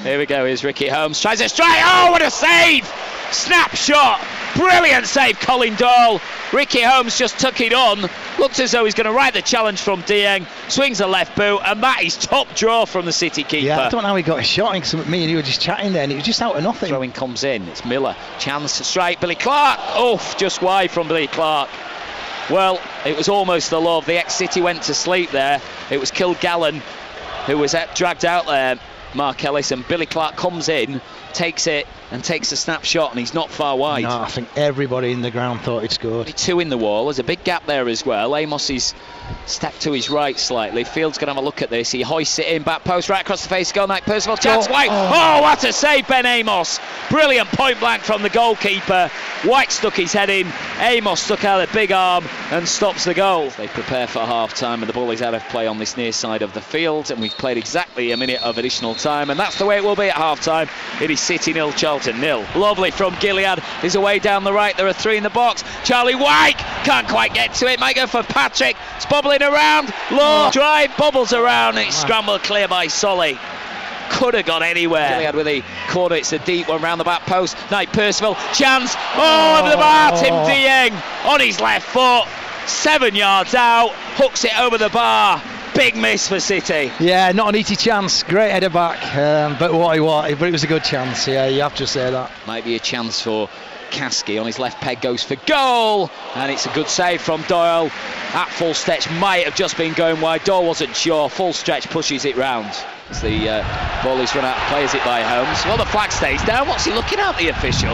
Here we go, here's Ricky Holmes, tries a strike, oh what a save! Snapshot, brilliant save Colin Doyle. Ricky Holmes just took it on, looked as though he's going to ride the challenge from Dieng, swings a left boot, and that is top draw from the City keeper. Yeah, I don't know how he got a shot in, because me and you were just chatting there and it was just out of nothing. Throwing comes in, it's Miller, chance to strike, Billy Clark, oof, just wide from Billy Clark. Well, it was almost the love. The ex-City went to sleep there. It was Kilgallen who was dragged out there, Mark Ellis, and Billy Clark comes in, takes it and takes a snapshot, and he's not far wide. No, I think everybody in the ground thought he'd scored. Two in the wall, there's a big gap there as well. Amos is stepped to his right slightly. Field's going to have a look at this. He hoists it in, back post, right across the face, goal night, Percival, chance, White. Oh, what a save, Ben Amos. Brilliant point blank from the goalkeeper. White stuck his head in, Amos stuck out a big arm and stops the goal. They prepare for half-time, and the ball is out of play on this near side of the field, and we've played exactly a minute of additional time, and that's the way it will be at half-time. It is City 0, Charlton 0. Lovely from Gilead, is away down the right, there are three in the box. Charlie White can't quite get to it, might go for Patrick, it's bobbling around, low drive, bobbles around, and it's scrambled clear by Solly. Could have gone anywhere. Gilead with the corner, it's a deep one round the back post. Knight Percival, chance, over the bar, Tim Dieng on his left foot, 7 yards out, hooks it over the bar. Big miss for City. Yeah, not an easy chance, great header back, but it was a good chance, yeah, you have to say that. Might be a chance for Kasky, on his left peg, goes for goal, and it's a good save from Doyle. At full stretch, might have just been going wide, Doyle wasn't sure, full stretch pushes it round. As the ball is run out, plays it by Holmes. Well, the flag stays down, what's he looking at, the official?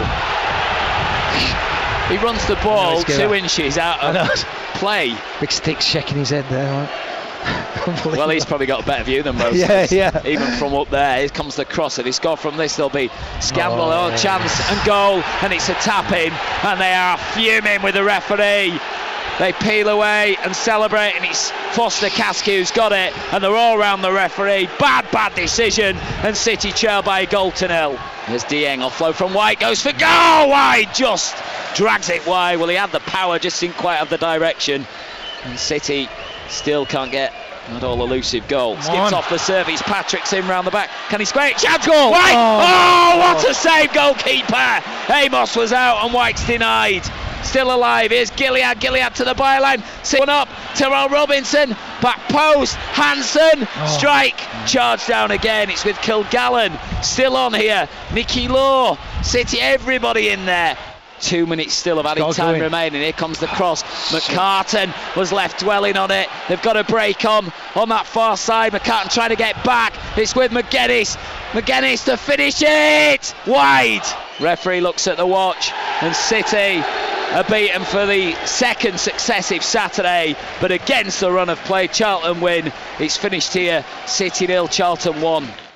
He runs the ball 2 inches out of play. Big stick shaking his head there, right? Well, he's probably got a better view than most. Yeah. Even from up there, here comes the cross. If he scores from this, there'll be scandal, chance and goal, and it's a tap in, and they are fuming with the referee. They peel away and celebrate, and it's Foster Kasky who's got it, and they're all round the referee. Bad decision, and City trail by a goal to 0. There's Dieng, offload from White, goes for goal. White just drags it wide. Well, he had the power, just didn't quite have the direction, and City still can't get that all elusive goal. Skips off the service, Patrick's in round the back. Can he square it? Chance, goal! White! Oh, what a save, goalkeeper! Amos was out and White's denied. Still alive, here's Gilead to the byline, one up, Tyrell Robinson, back post, Hansen, strike, charge down again, it's with Kilgallen, still on here, Nicky Law, City, everybody in there. 2 minutes still of added time remaining. Here comes the cross. McCartan was left dwelling on it. They've got a break on that far side. McCartan trying to get back. It's with McGuinness. McGuinness to finish it. Wide. Referee looks at the watch, and City are beaten for the second successive Saturday, but against the run of play. Charlton win. It's finished here. City 0, Charlton 1.